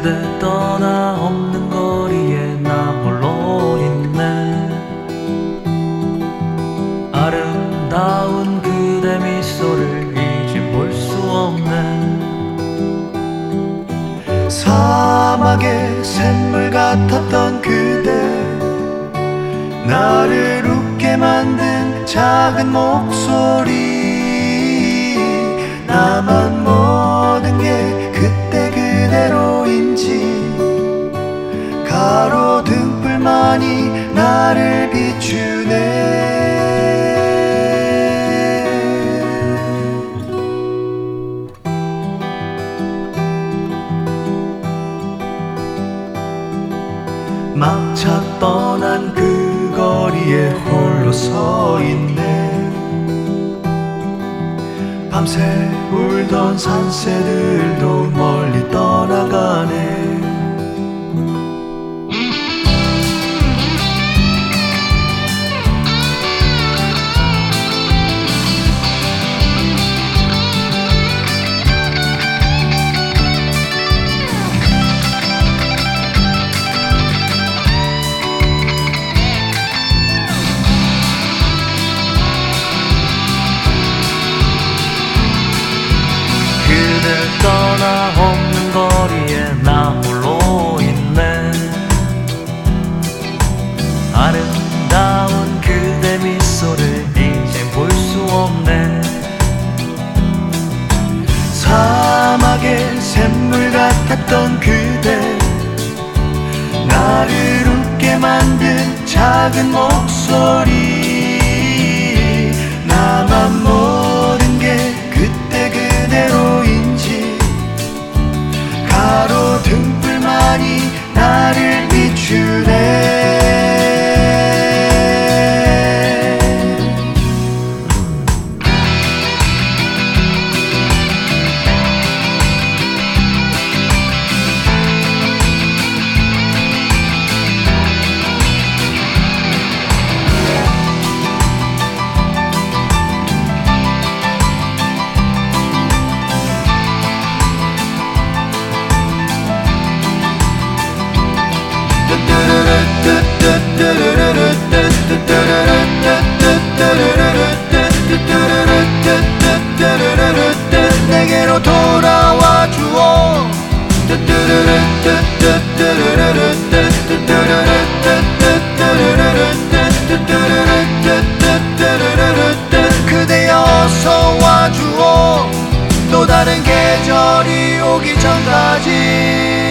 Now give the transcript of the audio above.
그대 떠나 없는 거리에 나 홀로 있네. 아름다운 그대 미소를 이제 볼 수 없네. 사막의 샘물 같았던 그대, 나를 웃게 만든 작은 목소리. 나만 모든 게 그때 그대로인지, 가로등불만이 나를 비추네. 막차 떠난 그 거리에 홀로 서 있네. 밤새 울던 산새들도 멀리 떠나가네. 그대 떠나 없는 거리에 나 홀로 있네. 아름다운 그대 미소를 이제 볼 수 없네. 사막의 샘물 같았던 그대, 나를 웃게 만든 작은 목소리. 나만 모든 게 그때 그대로인지, 가로등불만이 나를 비추네. 내게로 돌아와 주오. 그대 어서 와 주오. 또 다른 계절이 오기 전까지.